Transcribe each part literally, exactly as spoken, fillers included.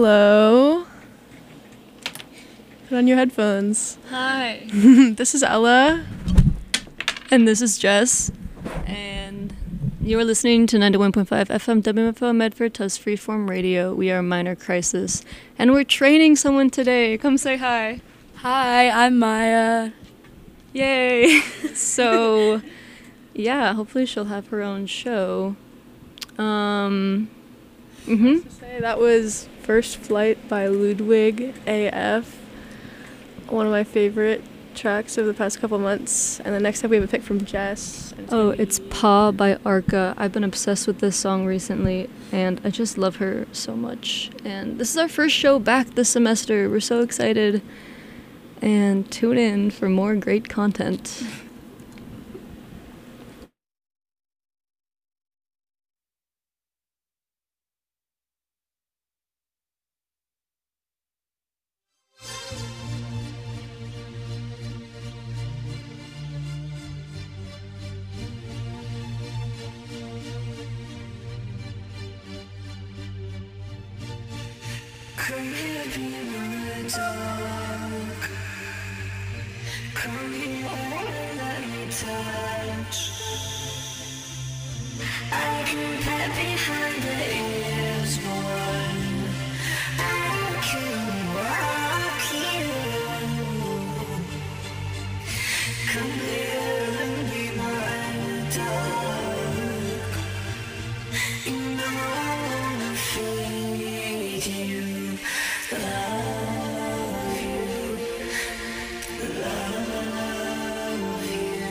Hello. Put on your headphones. Hi. This is Ella. And this is Jess. And you are listening to ninety-one point five F M W F O Medford Test Freeform Radio. We are Minor Crisis. And we're training someone today. Come say hi. Hi, I'm Maya. Yay. So, yeah, hopefully she'll have her own show. Um, mm-hmm. Say that was First Flight by Ludwig A F. One of my favorite tracks of the past couple months. And the next up we have a pick from Jess. Oh, it's Pa by Arca. I've been obsessed with this song recently, and I just love her so much. And this is our first show back this semester. We're so excited. And tune in for more great content. Come here, be my dog. Come here, let me touch. I can pet behind the ears, boy. I can walk you. Come here and be my dog. You know I wanna feed you. Love you, love you.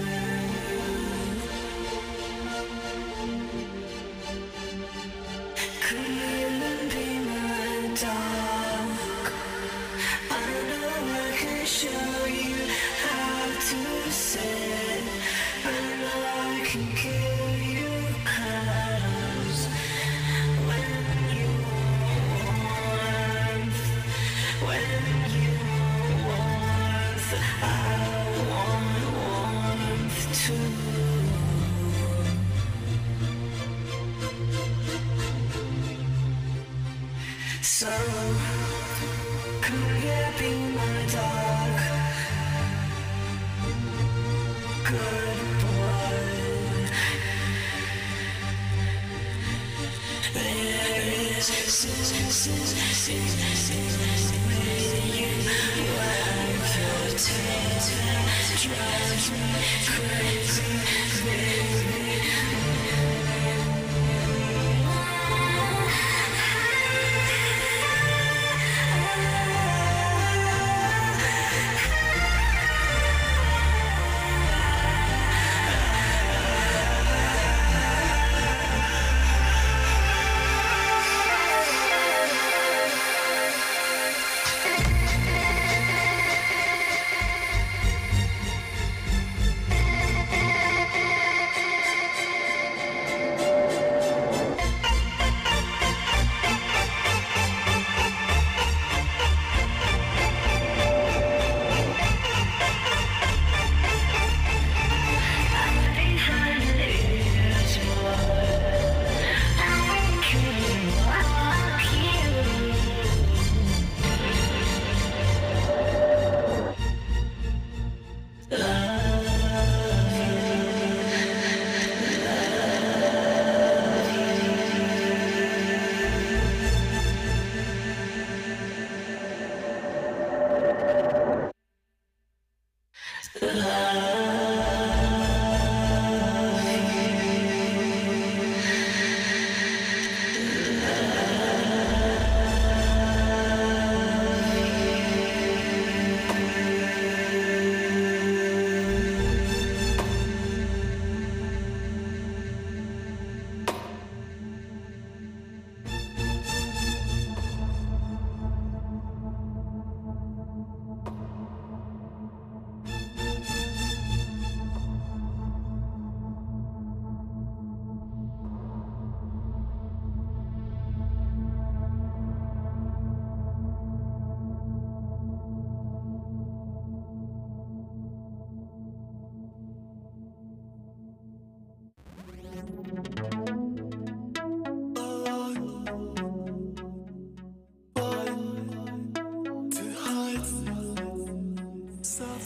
Come here and be my dog. I know I can show you how to sit. I know I can give you cuddles when you When you want warmth, I want warmth too. So, come here, be my dog. Good boy. There is sin, sin, sin, sin. Drives me crazy, baby.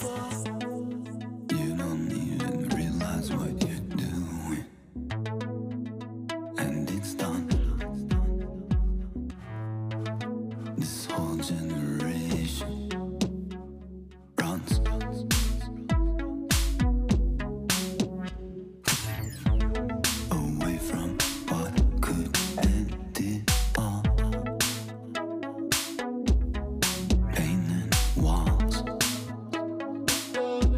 You don't even realize what you're doing, and it's done. This whole generation runs away from what could end it all. Painting walls,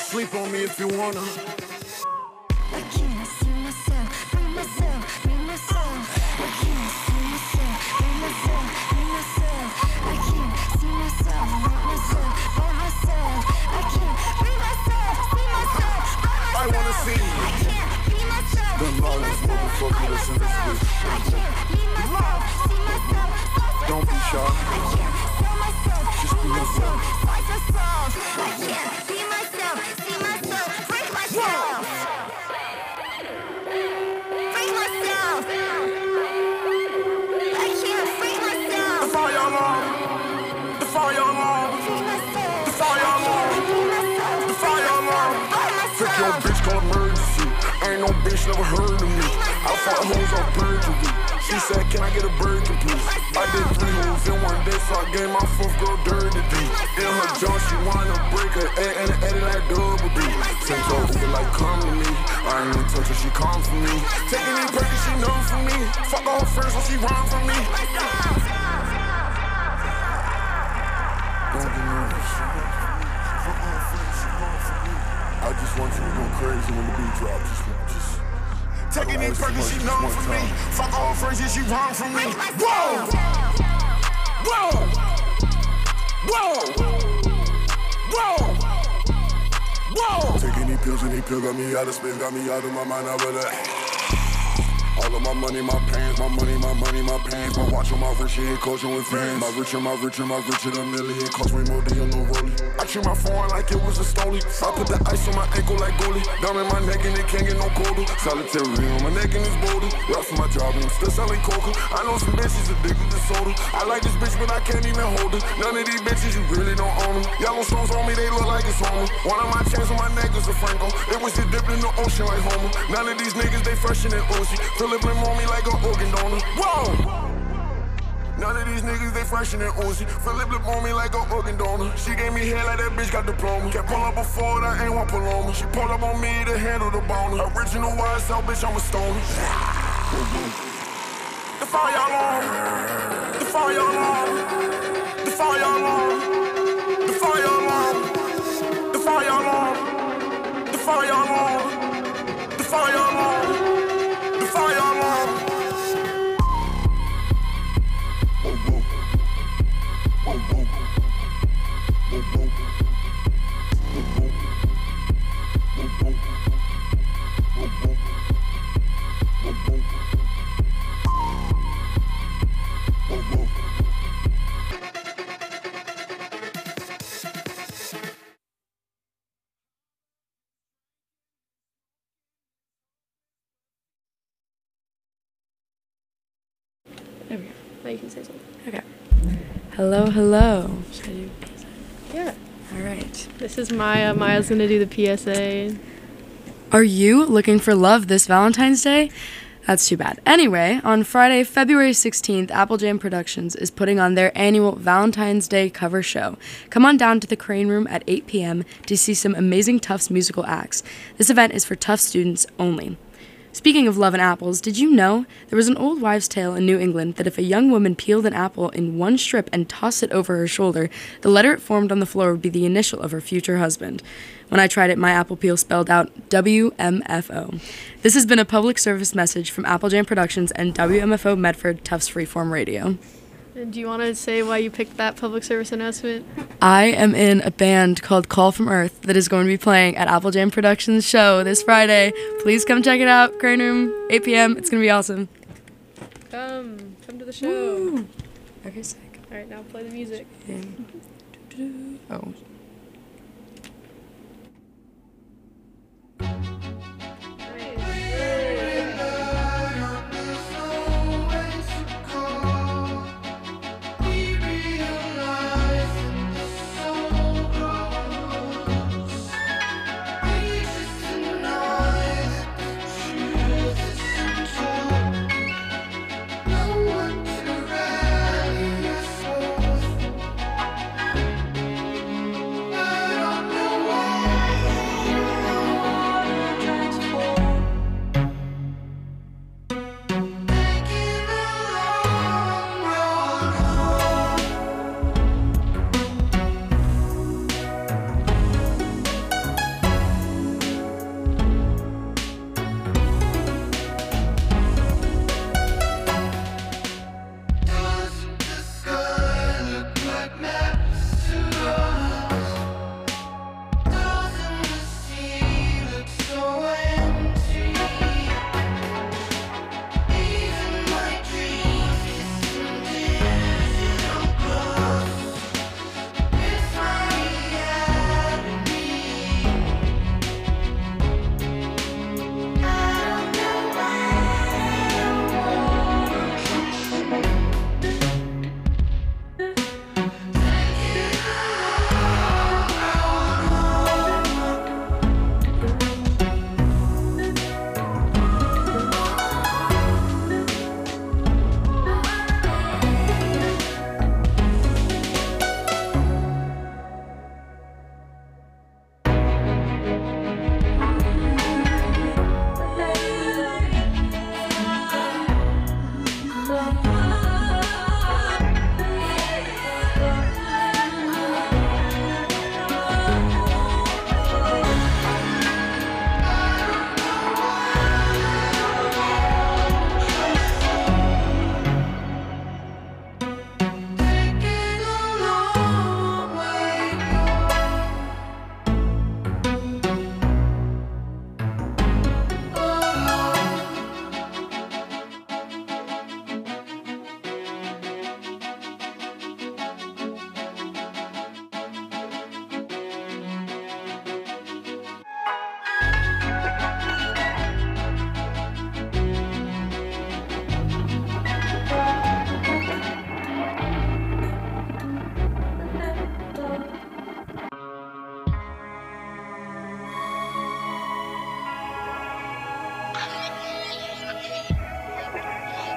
Sleep on me if you wanna. I can't see myself, free myself, free myself. I can't see myself, free myself, free myself. I can't see myself, free myself, free myself. I can't free myself, see myself, free myself. I wanna see you. I can't be myself, The see longest myself, motherfucker free listen to this myself. bitch. I can't be myself, see myself, slice Don't be shy. myself. I can't sell myself, Just be be myself, yourself. slice myself. I can't be myself, see myself, break myself. Break myself. I can't free The myself. fire alarm. The fire alarm. Free myself. The fire alarm. Free myself. The fire alarm. Free Took your myself. bitch called emergency. Ain't no bitch never heard of me. I fought hoes on perjury. She said, can I get a burger, please? I did three hoes in one day, so I gave my fourth girl dirty D. In her jaw, she wanna break her A and it edit like double B. Sent her Uber like, come to me. I ain't even touch her, she come for me. Taking these burgers, she know for me. Fuck all her friends, so she run from me. Don't be nervous. Fuck all her friends, she run from me. I just want you to go crazy when the beat drops. Just, just. Taking these burgers, she know for me. Fuck all her friends, yeah, she run from me. Whoa! Whoa! Whoa! Whoa! Whoa! Taking these pills and these pills got me out of space, got me out of my mind, I really. All of my money, my pants, my money, my money, my pants. My watch on my wrist, she ain't coaching with friends. My richer, my richer, my richer, a million. Cost me more than no rollie. I treat my phone like it was a stoley. I put the ice on my ankle like goalie. Down in my neck and it can't get no colder. Solitary on my neck and it's boulder. Rough for my job and I'm still selling coca. I know some bitches addicted to soda. I like this bitch, but I can't even hold her. None of these bitches, you really don't own them. Yellow stones on me, they look like it's Homer. One of my chains on my neck is a Franco. It was just dipped in the ocean like Homer. None of these niggas, they fresher than Uzi. Philip on me like an organ donor. Whoa! None of these niggas, they fresher than Uzi. Philip lip on me like an organ donor. She gave me head like that bitch got diploma. Can't pull up a Ford, I ain't want Paloma. She pulled up on me to handle the boner. Original wise out, bitch, I'm a stoner. The fire alarm. The fire alarm. The fire alarm. The fire alarm. The fire alarm. The fire alarm. The fire alarm. The fire alarm. Whoa, whoa. Whoa, whoa. Whoa, whoa. Whoa, whoa. Whoa, whoa. Whoa, whoa. Whoa, whoa. Whoa, whoa. There we go. Now you can say something. Okay. Hello, hello. Should I do P S A? Yeah. All right. This is Maya. Maya's gonna do the P S A. Are you looking for love this Valentine's Day? That's too bad. Anyway, on Friday, February sixteenth, Apple Jam Productions is putting on their annual Valentine's Day cover show. Come on down to the Crane Room at eight p.m. to see some amazing Tufts musical acts. This event is for Tufts students only. Speaking of love and apples, did you know there was an old wives' tale in New England that if a young woman peeled an apple in one strip and tossed it over her shoulder, the letter it formed on the floor would be the initial of her future husband? When I tried it, my apple peel spelled out W M F O. This has been a public service message from Apple Jam Productions and W M F O Medford Tufts Freeform Radio. And do you want to say why you picked that public service announcement? I am in a band called Call from Earth that is going to be playing at Apple Jam Productions show this Friday. Please come check it out. Crane Room, eight p.m. It's going to be awesome. Come. Come to the show. Woo. Okay, sick. All right, now play the music. Oh.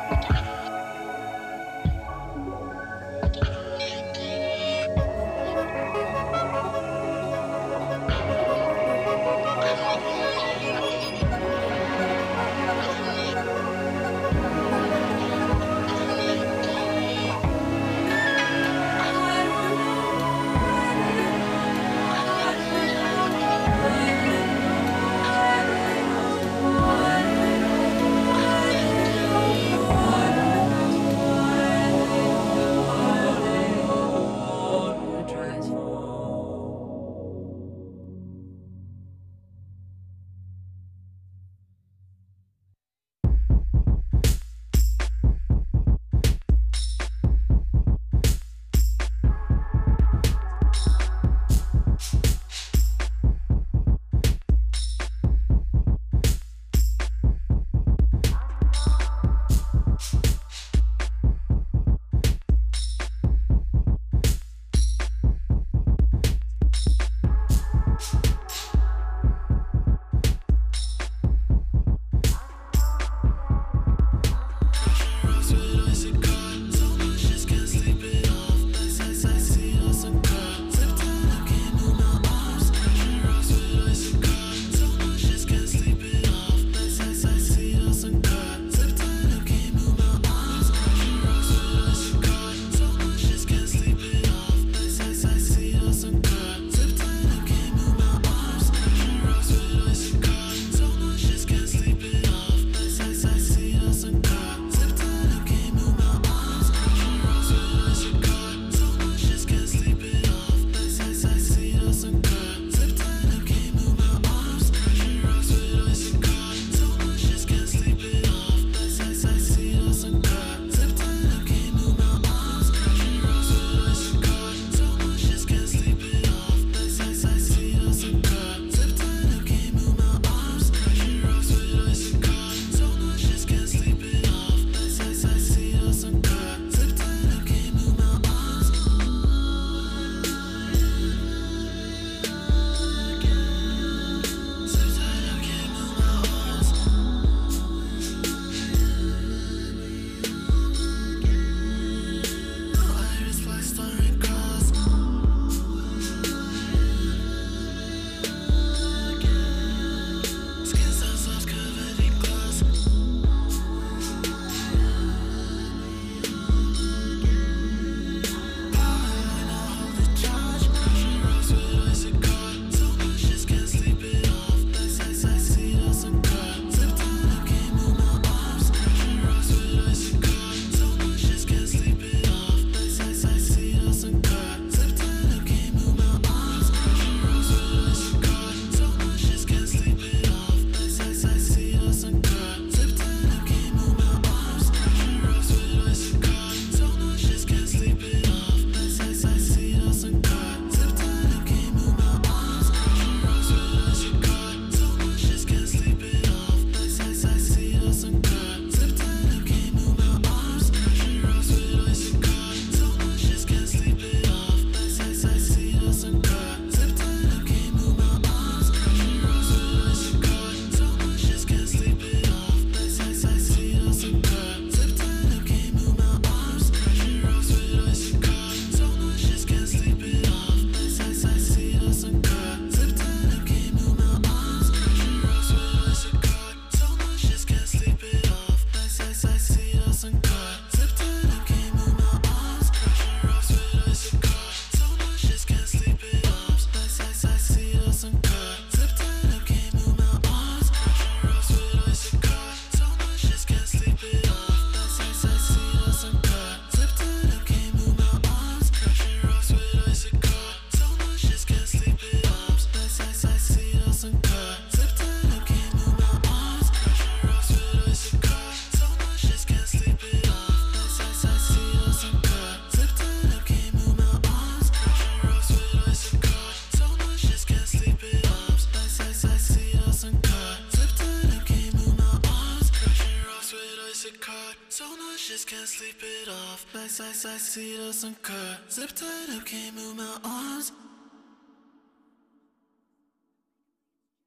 Ice, I see doesn't cut. Zip tied up, can't move my arms.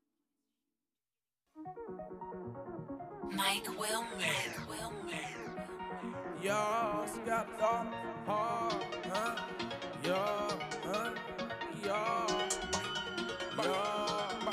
Mike Wilmer. Mike Wilmer. Yeah, she got a daughter, hard, huh? Yeah, huh? Yeah, yeah.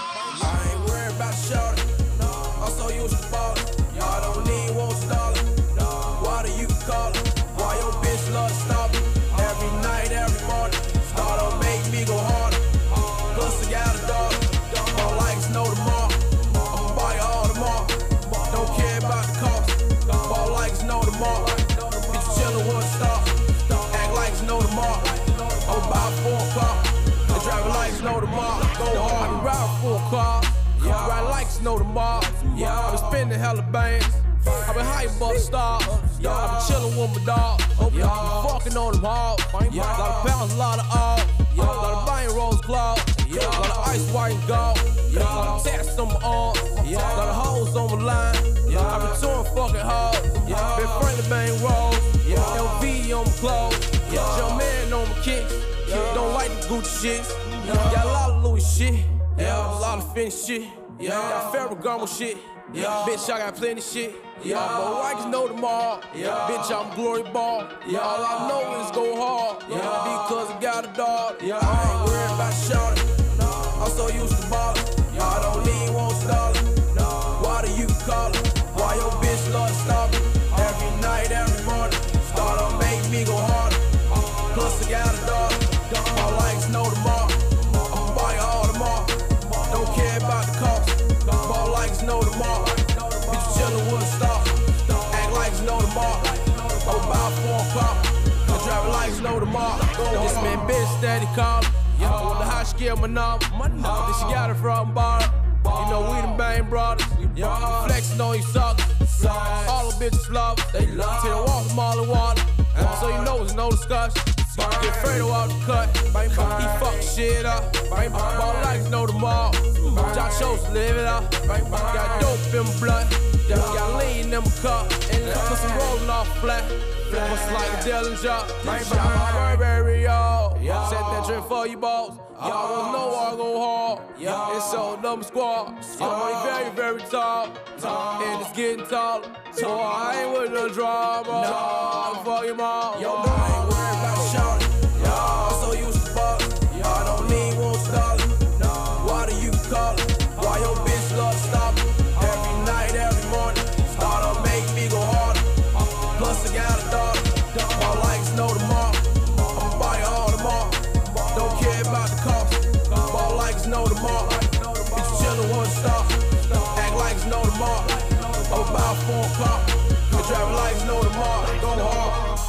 I ain't worried about the shorty. I'm so used to ballin'. I don't need one dollar. Why do you call it? Why your bitch love to stop me? Every night, every morning. Start to make me go harder. Plus I got a daughter. All likes know tomorrow. I'ma buy you all tomorrow. Don't care about the cost. All likes know tomorrow. Bitch chillin' with a star. Act like it's no tomorrow. I'ma buy a four car. The driver likes know tomorrow. Go hard. I be riding for a car. Yeah, ride like it's no tomorrow. Yeah, I been spending hella bands. I been high above the stars. Yeah, I been chillin' with my dog. Yeah, I been fucking on them hard. Yeah, a lot of pounds, a lot of all. Yeah, a lot of buying rose claws. Yeah, a lot of ice, white, and gold. Yeah, a lot of tats on my arm. Yeah, a lot of hoes on my line. Yeah, I been touring fucking hard. Yeah, been friendly bang rolls. Yeah, L V on my clothes. Yeah, young man on my kicks. Yeah, don't like the Gucci shits. Yeah, got a lot of Louis shit. Yeah, a lot of Fenty shit. Yeah, got Ferragamo shit. Yeah, bitch, I got plenty shit. Yeah, but I can know tomorrow. Yeah, bitch, I'm glory ball. Yeah, all I know is go hard. Yeah, because I got a dog. Yeah, I ain't worried about shorty. I'm so used to ballin'. I don't need one dollar. Why do you call it? Why your bitch love to stop me? Every night, every morning. Start to make me go harder. Plus I got a dog. All likes know tomorrow. I'ma buy you all tomorrow. Don't care about the cost. All likes know tomorrow. Bitch chillin' with a star. Act like it's no tomorrow. I'ma buy a four car. The driver likes know tomorrow. This man bitch steady callin'. Yeah, I wonder how she get my number. Then she got it from bar. You know we them bang brothers. Yeah, flexin' on you suckers. All the bitches love it. They love till they walk from all the water. So you know it's no discussion. Get afraid to walk the cut. He fuck shit up. Ball likes know tomorrow. John chose to live it up. Got dope in my blood. Got lean in my cup. Put some rollin' off flat. What's like a Dillinger? Shot my Burberry, y'all. Set that drink for you, boss. Y'all won't know I go hard. It's so number squad. I'm very, very tall. And it's getting taller. So I ain't with no drama. I'm fucking mom. Yo, I ain't worried about shorty. I'm so used to ballin'. I don't need one dollar. Why do you call it? Why your bitch love to stop me? Every night, every morning. Start to make me go harder. Plus I got a daughter. All likes know tomorrow. I'ma buy you all tomorrow. Don't care about the cost. All likes know tomorrow. Bitch chillin' with a star. Act like it's no tomorrow. I'ma buy a four car. The driver likes know tomorrow. Go hard.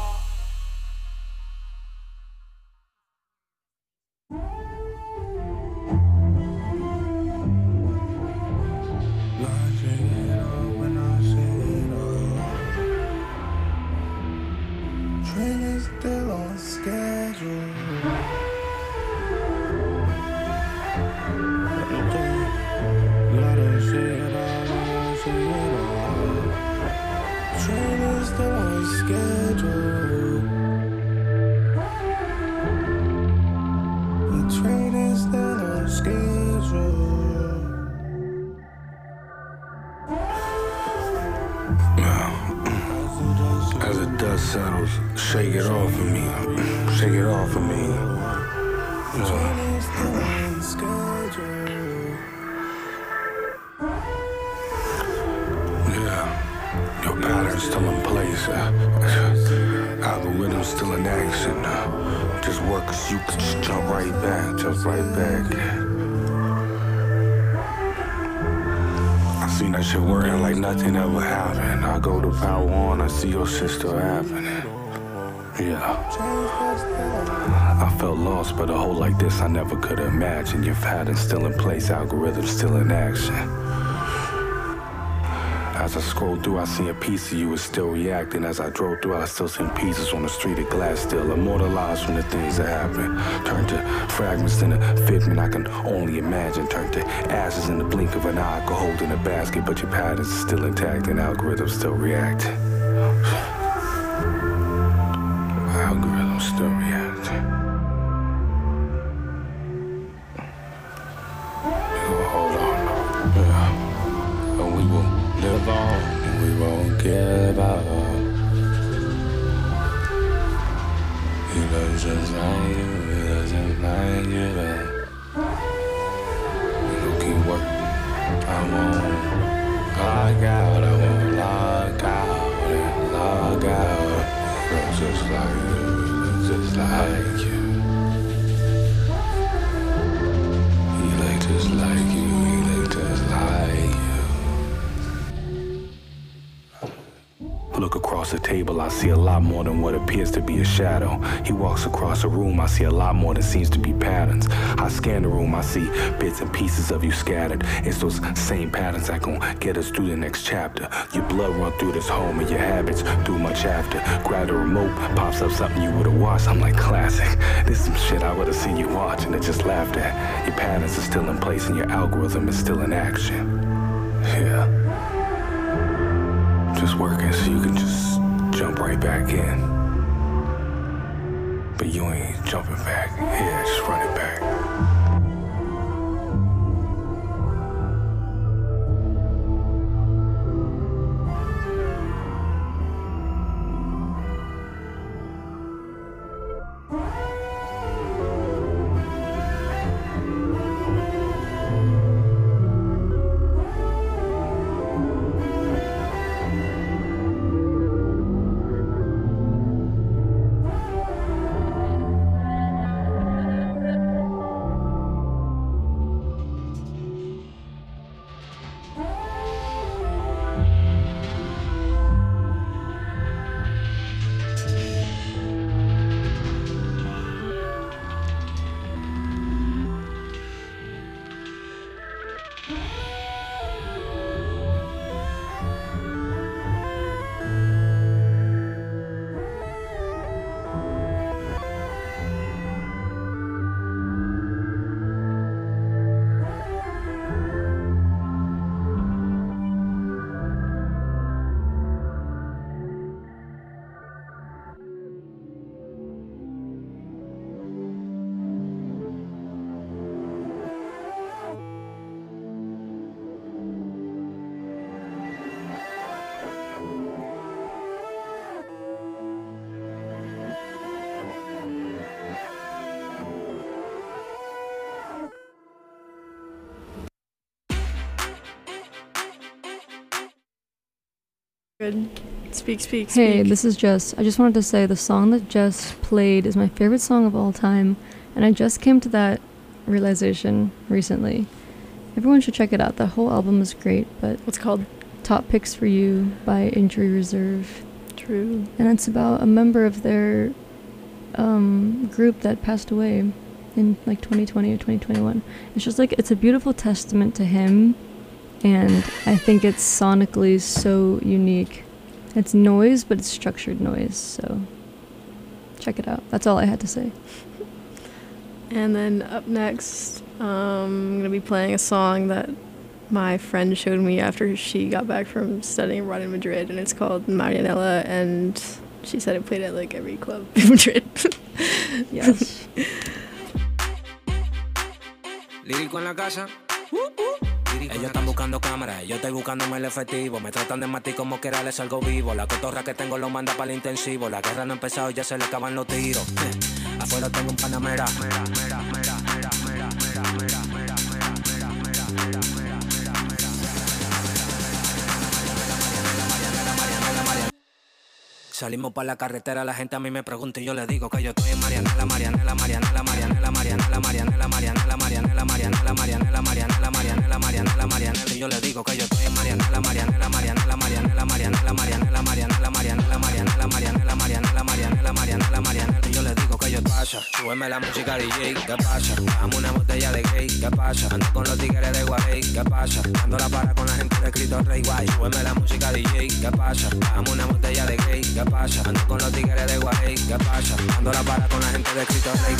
Still on schedule. Gotta say it all, gotta say it all. Train is still on schedule. The train is still on schedule. As the dust settles, shake it off of me, shake it off of me. Yeah, your pattern's still in place. Algorithm still in action. Just work 'cause you can just jump right back, jump right back. Seen that shit working like nothing ever happened. I go to power on, I see your shit still happening. Yeah. I felt lost, but a hole like this I never could imagine. Your pattern's still in place, algorithm still in action. As I scroll through, I see a piece of you is still reacting. As I drove through, I still seen pieces on the street of glass, still immortalized from the things that happened. Turn to fragments in a figment I can only imagine. Turn to ashes in the blink of an eye I could hold in a basket. But your patterns are still intact and algorithms still reacting. Algorithms still reacting. Hold on. Yeah. And we will live on and we won't give up. He looks just like you, he looks just like you. You keep working. I won't log out, I won't log out and log out. He looks just like you, he looks just like you. He look just like you, he look just like you. Look across the table, I see a lot more than what appears to be a shadow. He walks across the room, I see a lot more than seems to be patterns. I scan the room, I see bits and pieces of you scattered. It's those same patterns that gon' get us through the next chapter. Your blood run through this home and your habits do much after. Grab the remote, pops up something you would've watched. I'm like, classic. This is some shit I would've seen you watching and just laughed at. Your patterns are still in place and your algorithm is still in action. Yeah. Just working so you can just jump right back in. But you ain't jumping back. Yeah, just run it back. Good. Speak, speak, speak. Hey, this is Jess. I just wanted to say the song that Jess played is my favorite song of all time, and I just came to that realization recently. Everyone should check it out. The whole album is great, but What's it called? Top Picks for You by Injury Reserve. True. And it's about a member of their um, group that passed away in like twenty twenty or twenty twenty-one. It's just like, it's a beautiful testament to him, and I think it's sonically so unique. It's noise, but it's structured noise, so check it out. That's all I had to say. And then up next, um, I'm going to be playing a song that my friend showed me after she got back from studying abroad in Madrid, and it's called Marianella, and she said it played at like every club in Madrid. Yes. Lírico en la casa. Ellos están buscando cámaras, yo estoy buscándome el efectivo. Me tratan de matar como quiera, les salgo vivo. La cotorra que tengo lo manda para el intensivo. La guerra no ha empezado, ya se le acaban los tiros. Afuera tengo un panamera. Salimos para la carretera, la gente a mí me pregunta y yo le digo que yo estoy en Marianela, Marianela, Marianela, Marianela, Marianela, Marianela, Marianela, Marianela, Marianela, Marianela, Marianela, Marianela, Marianela, Marianela, y yo le digo que yo estoy en Marianela, Marianela, Marianela, Marianela, Marianela, Marianela, Marianela, Marianela, Marianela, Marianela, Marianela, Marianela, Marianela, Marianela, y yo le digo que yo pasa, súbeme la música D J, ¿qué pasa? Dame una botella de gay, ¿qué pasa? Ando con los tigres de Guay, ¿qué pasa? Dando la para con la gente de Cristo Rey, guay, súbeme la música D J, ¿qué pasa? Dame una botella de gay, ¿qué pasa? Ando con los tigres de Guay, ¿qué pasa? Dando la para con la gente de Cristo Rey.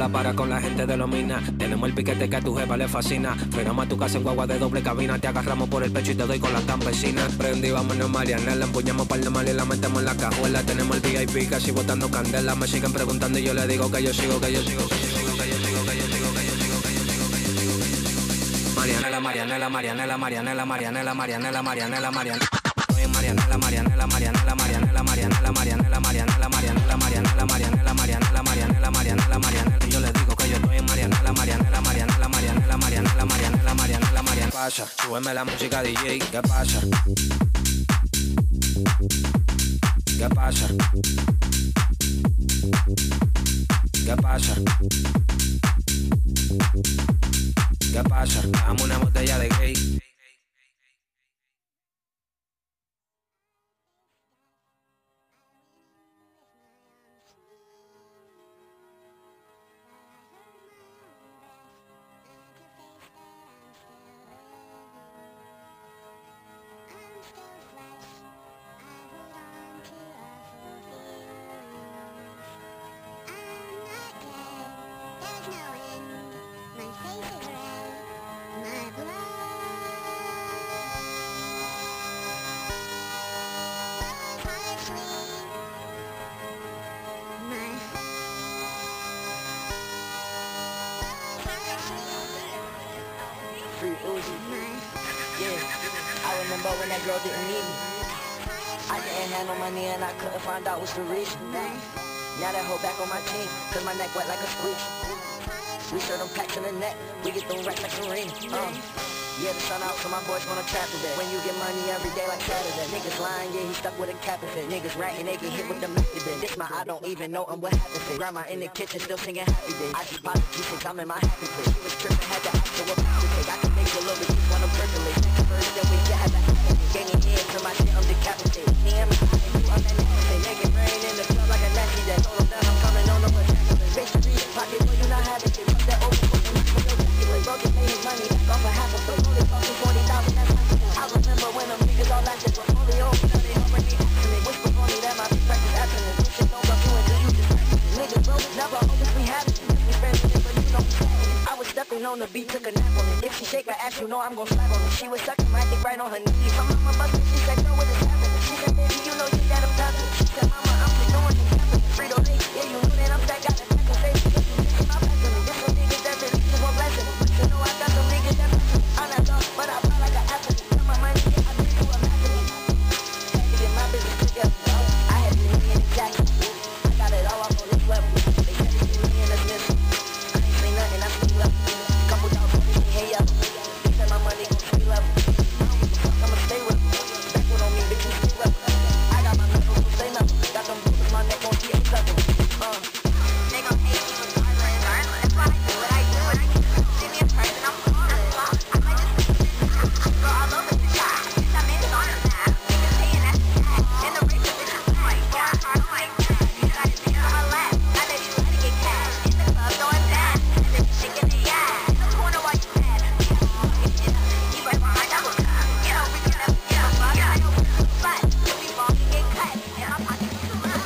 la para con la gente de los minas. Tenemos el piquete que a tu jefa le fascina. Frenamos a tu casa en guagua de doble cabina. Te agarramos por el pecho y te doy con las campesinas. Prendí, vámonos Marianela. Empuñamos par de mal y la metemos en la cajuela. Tenemos el V I P casi botando candela. Me siguen preguntando y yo le digo que yo sigo, que yo sigo, que yo sigo, que yo sigo, que yo sigo, que yo sigo, que yo sigo, que yo sigo, que yo sigo. Marianela, Marianela, Marianela, Marianela, Marianela, Marianela, Marianela, Marianela. Marianela, Marianela, Marianela, Marianela, Marianela, Marianela, Marianela, Marianela, Marianela, Marianela, Marianela, Marianela, Marianela, Marianela. Yo le digo que yo estoy en Marianela, Marianela, Marianela, Marianela, Marianela, Marianela, Marianela, Marianela. ¿Qué pasa? Súbeme la música D J. ¿Qué pasa? ¿Qué pasa? ¿Qué pasa? ¿Qué pasa? Dame una botella de gay. When that girl didn't need me, I didn't have no money and I couldn't find out what's the reason. Now that hoe back on my team, cause my neck wet like a squeak. We serve them packs in the net, we get them racks like Kareem. Uh, yeah, the sun out, so my boys wanna trap today. When you get money every day like Saturday. Niggas lying, yeah, he stuck with a cap and fit. Niggas ratting, they get hit with the method. This my, I don't even know I'm what happened to. Grandma in the kitchen still singing happy days. I just bought the G six, I'm in my happy place. She was tripping, had to ask her what to take. I can make a little bit, just wanna percolate. First that we get, had to gaining head to my shit, I'm decapitated. Me and my I'm that nasty. Naked brain in the club like a nasty that. Told them that I'm coming on the way. Bitch, three pocket, boy, you not having shit. Fuck that old fuck, you know, broken, made his money back off a half a foot. Only fucking forty thousand, that's I remember when them niggas all lasted. But only on me, they already asking me. Whisper for me that my bitch practice abstinence. This shit don't go through until you just practice it. Niggas broke, never always be happy. We spending it, but you don't I was stepping on the beat, took a nap on it. If she shake her ass, you know I'm gon' slap on it. She was sucking my dick right on her knees. I'm on my bucket, she said, girl, what is happening? She said, baby, you know you got a problem. She said, mama, I'm ignoring it. Frito Lay, yeah, you know that I'm back, got a back and say, my back on it. This some niggas that really just want blessing. You know I got some niggas that I'm not dumb, but I fly like an athlete. Got my money, yeah, I think you a masterpiece. Had to get my business together. I had to leave me in the jacket. I got it all up on this level. They said to see me in the middle. I ain't say nothing, I see level. Couple dollars, hey, yeah. They said my money gon' stay level. I'ma stay with them. Back with on me, bitch, you stay level. I got my level, stay level. Got them boots, my neck gon' see a level. Uh. They gon' hate me regardless. That's why I do what I do. And I can see me in person, I'm flawless. I might just be a girl all over the shop. Bitch, I made it on her now. Niggas hating, that's the act. And the rape is bitch, oh my god, oh my god. You got to be on my lap. I let you let it get cash. In the club, going down. And then you shaking the ass. In the corner while you mad. You right behind that hook. You know, we get up, get up, fuck. I know it's a flat. You'll be wrong, you get cut. And my pocket's too low.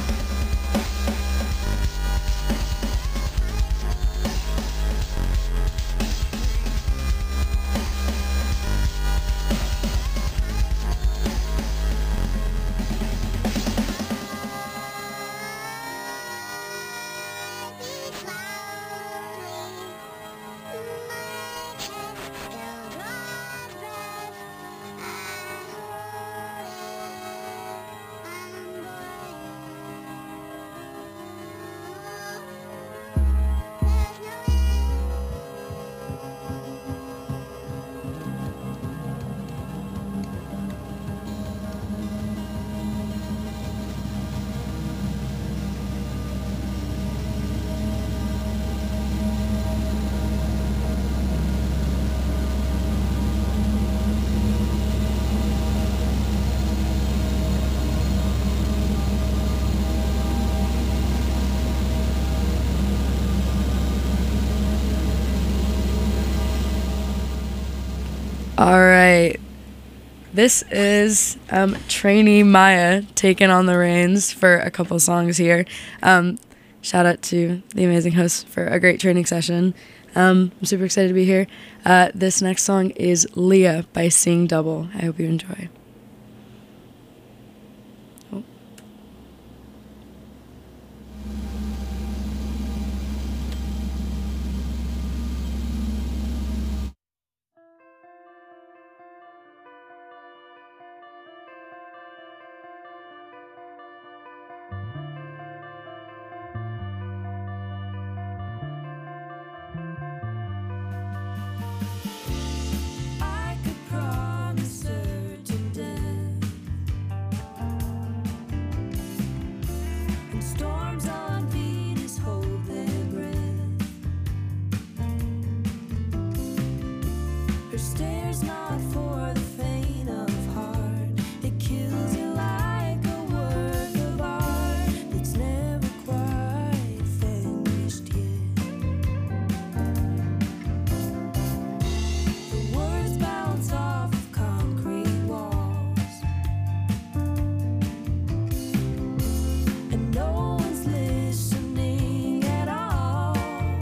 All right. This is um, trainee Maya taking on the reins for a couple songs here. Um, Shout out to the amazing host for a great training session. Um, I'm super excited to be here. Uh, this next song is Leah by Seeing Double. I hope you enjoy. Oh. I could promise certain death, and storms on Venus hold their breath. Her stare's not for the faint of heart. It kills you like a work of art that's never quite finished yet. The words bounce off of concrete walls, and no one's listening at all,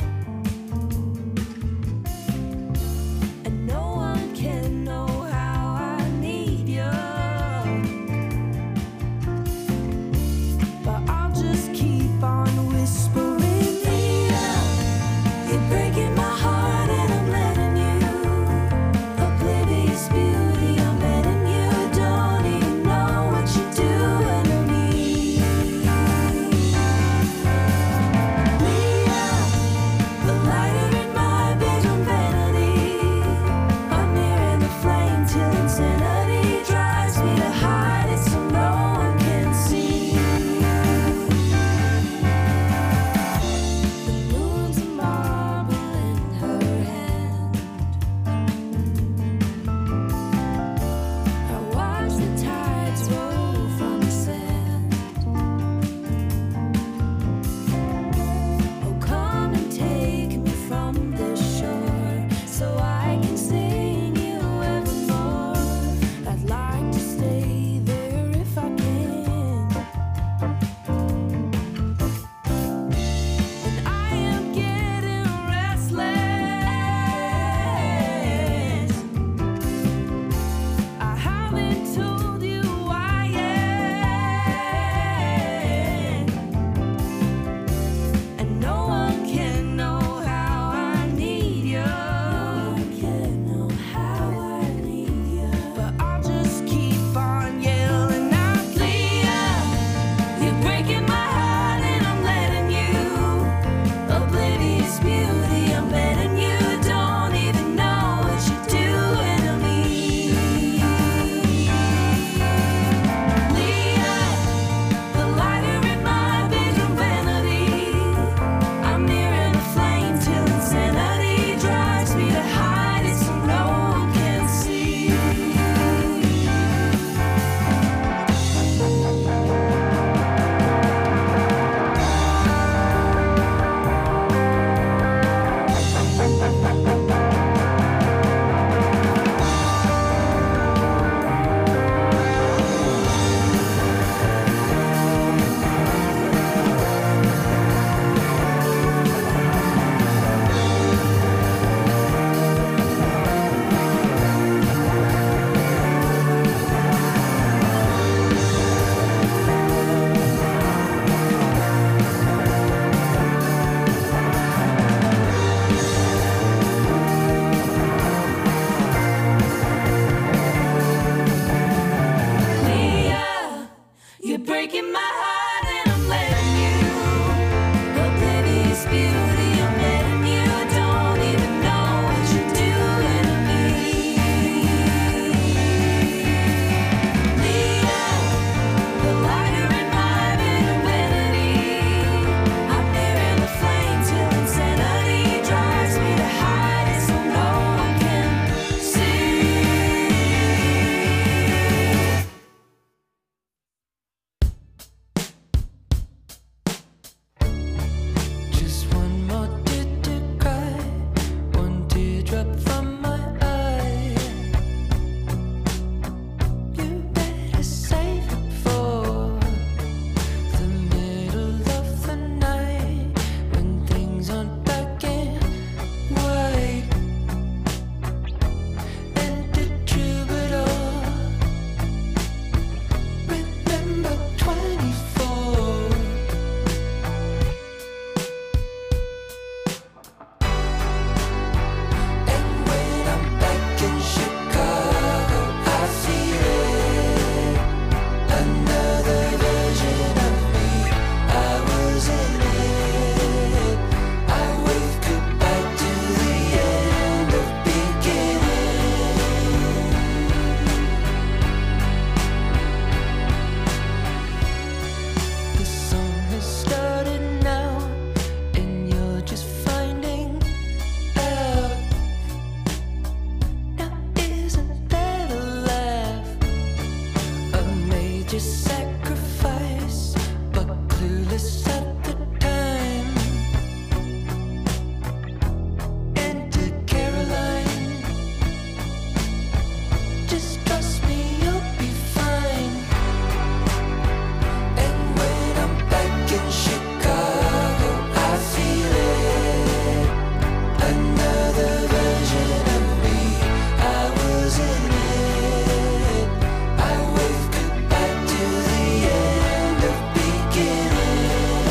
and no one can know how I need you. But I'll just keep on whispering, Leah, you're breaking my heart and I'm letting you. Oblivious beauty, I'm betting you don't even know what you're doing to me. Leah, the lighter in my bedroom vanity, I'm nearing the flame till insanity drives me to hide it so no one can see. The moon's a marble in her hand. I watch the tides roll from the sand. Oh, come and take me from this shore so I can sing you evermore. I'd like to stay there if I can. And I am getting restless. I haven't told you why yet, and no one can know how I need you. No one can know how I need you. But I'll just keep on yelling out, Leah, you're breaking my heart and I'm letting you. Oblivious beauty, I'm betting you don't even know what you're doing to me. Leah, the lighter in my bedroom vanity, I'm nearing the flame till insanity drives me to hide it so no one can see. Leah, you're breaking my heart and I'm letting you. Oblivious beauty, I'm letting you. Don't even know what you're doing to me. Leah, the lighter in my bedroom vanity, I'm nearing the flame till insanity drives me to hide it so no one can see. reckless at the time. Enter Caroline. Just trust me, you'll be fine. And when I'm back in Chicago, I feel it. Another version of me. I was in it. I wave goodbye to the end of beginning.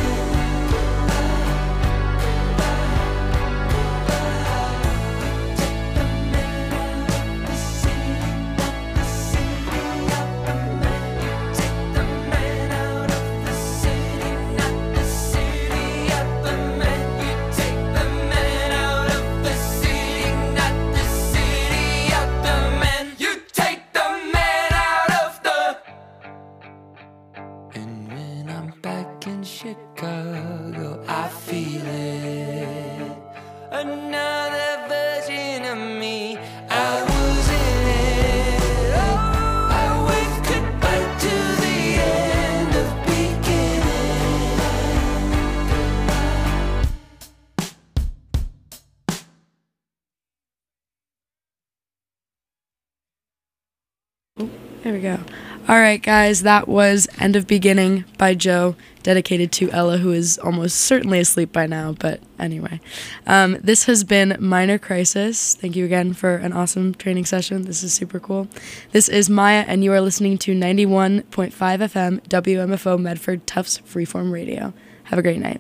Take the man out of the city, not the city out the man. You take the man out of the city, not the city out the man. You take the man out of the. And when I'm back in Chicago, I feel it. Another version of me. I was in it. Oh, I wave goodbye to the end of beginning. There we go. All right, guys, that was End of Beginning by Joe, dedicated to Ella, who is almost certainly asleep by now, but anyway. Um, this has been Minor Crisis. Thank you again for an awesome training session. This is super cool. This is Maya, and you are listening to ninety-one point five F M W M F O Medford Tufts Freeform Radio. Have a great night.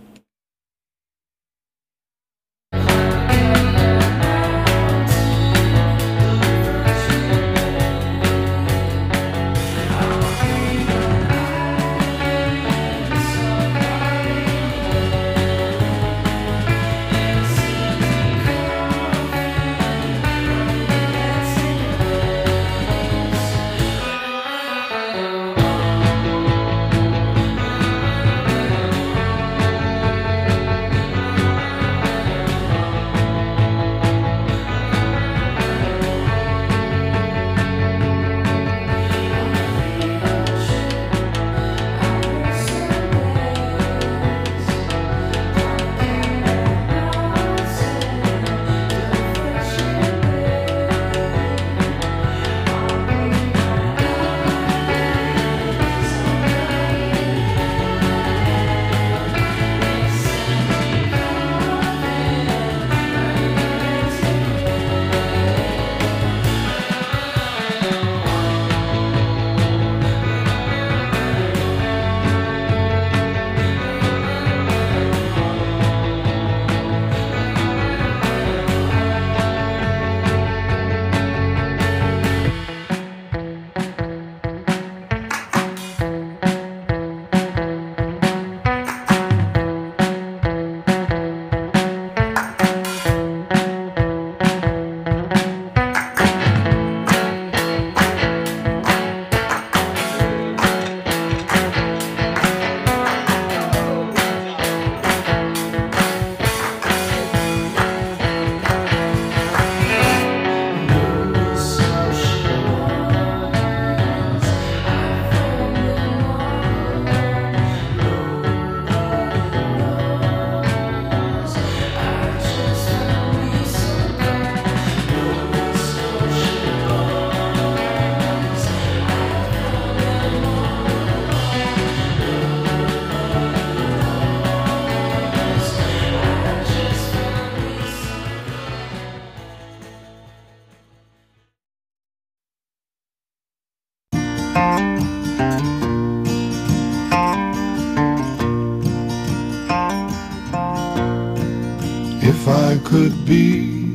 If I could be,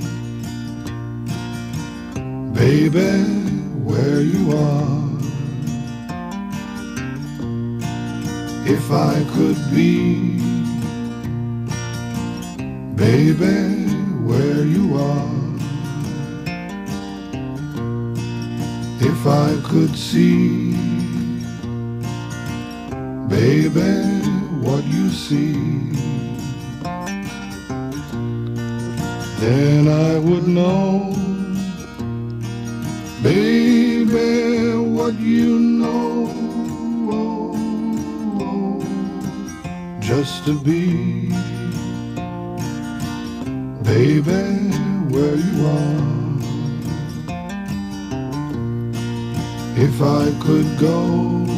baby, where you are. If I could be, baby, where you are. If I could see, baby, what you see, then I would know, baby, what you know. Oh, oh. just to be, baby, where you are. If I could go